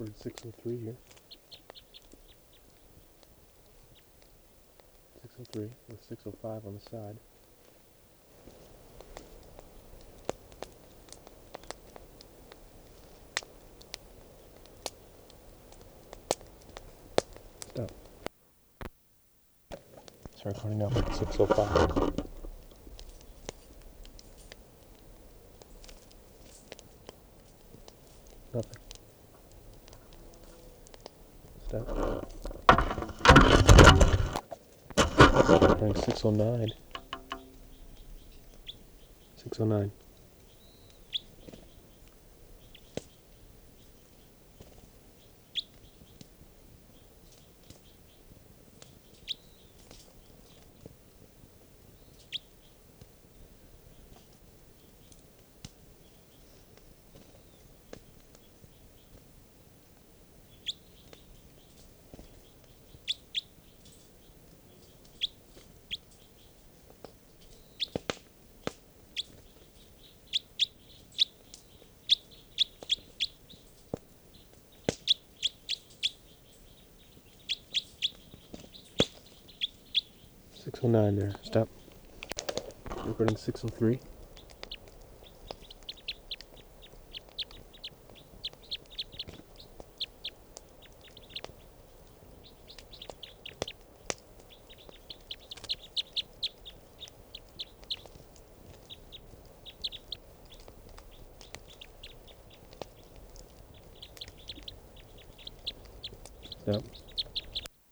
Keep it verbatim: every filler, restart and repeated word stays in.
Recording six oh three here. six oh three with six oh five on the side. Stop. Start recording now at six oh five. Nothing. Stop. Recording six oh nine. six oh nine. six oh nine there. Stop. Recording six oh three.